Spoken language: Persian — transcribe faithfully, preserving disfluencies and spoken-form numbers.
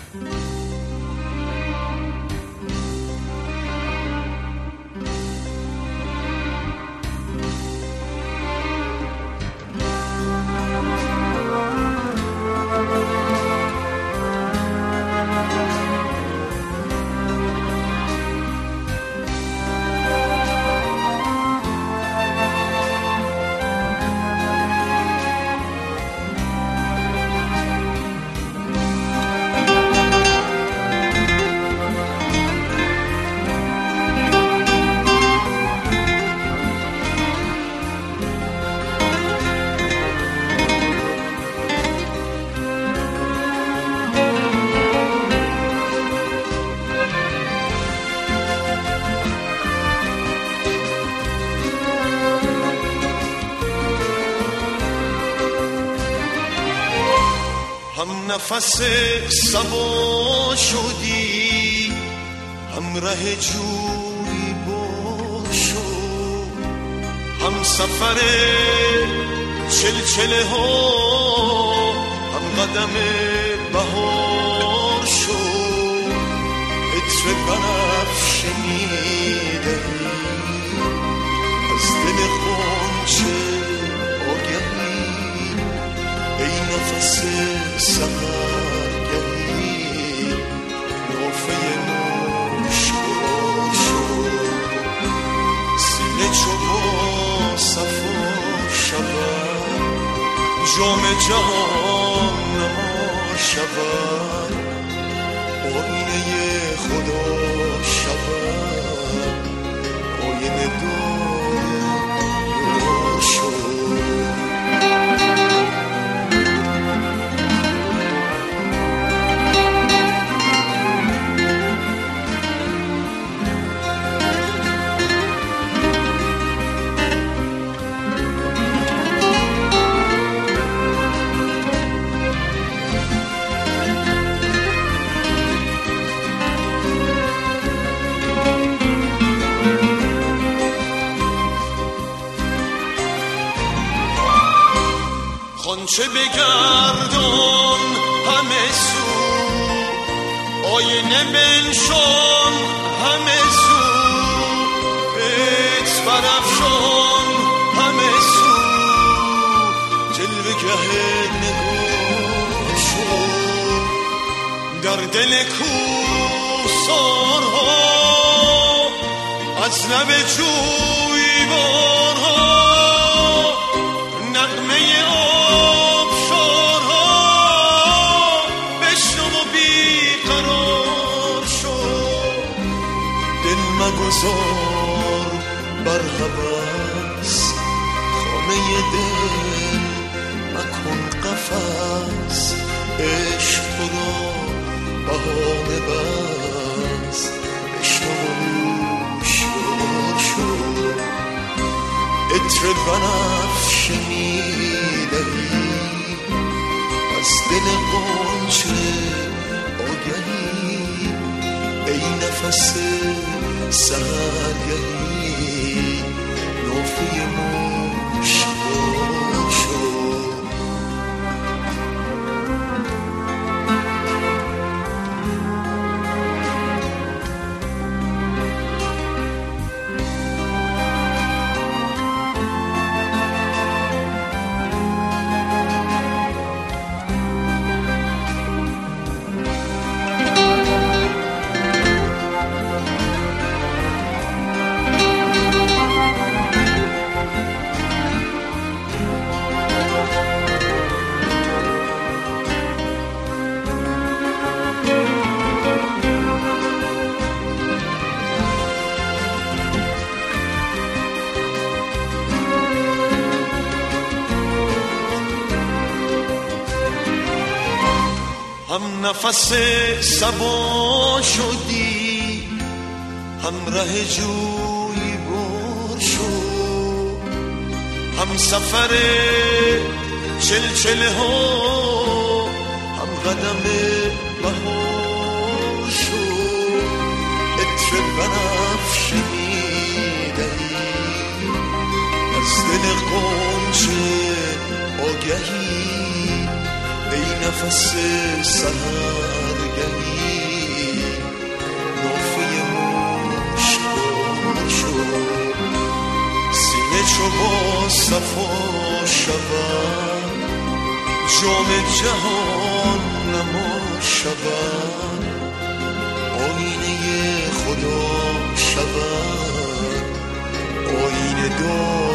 هم نفس صبا شدی، هم ره جوی باشو، هم سفر چلچله ها، هم قدم بهار شو. عطر بنفشه میدهی از دل غنچه آگهی، ای نفس سحرگهی نافه مشکل شو. سینه چو با صفا شود، جام جهان نما شود، آینه خدا شود، آینه دار شو. خانچه بگردان همه سو، آینه بنشان همه سو، عطر برافشان همه سو، جلوه گه نگاه شو. در دل کوهسارها از لب جویبارها نغمه آبشارها بشنو و بیقرار شو. دل مگذار بر هوس، خانه دل مکن قفس، عشق تو را بهانه بس، بشنو و هوشیار شو. عطر بنفشه میدهی از دل غنچه آگهی، ای نفس سحرگهی نافه مشکل شو. هم نفس صبا شدی، هم ره جوی بر شو، هم سفر چلچله ها، هم قدم بهار شو. عطر بنفشه میدهی از دل غنچه آگهی، ای نفس سحرگهی چو با صفا شود جام جهان نما شود آینه خدا شود آینه دار